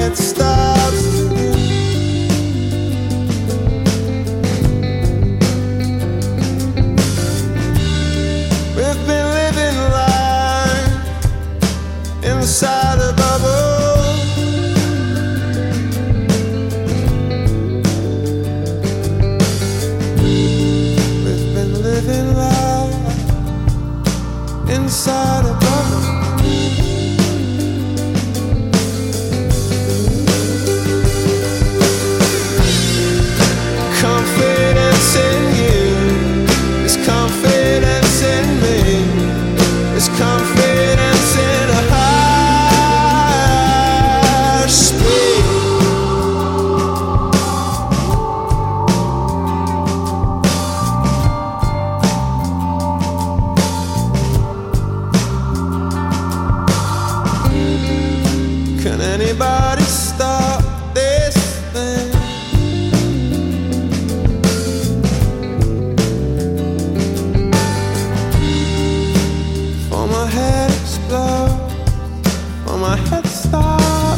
it stops. We've been living life inside a bubble. We've been living life inside a bubble. Confidence in you is confidence in me, is confidence in a higher speed. Can anybody stop this thing? For my head explodes, for my head stops.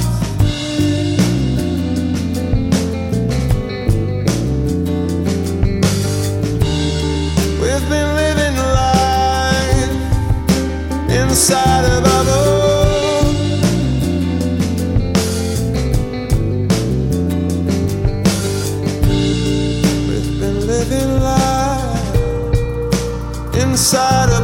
We've been living life inside a bubble. Living life inside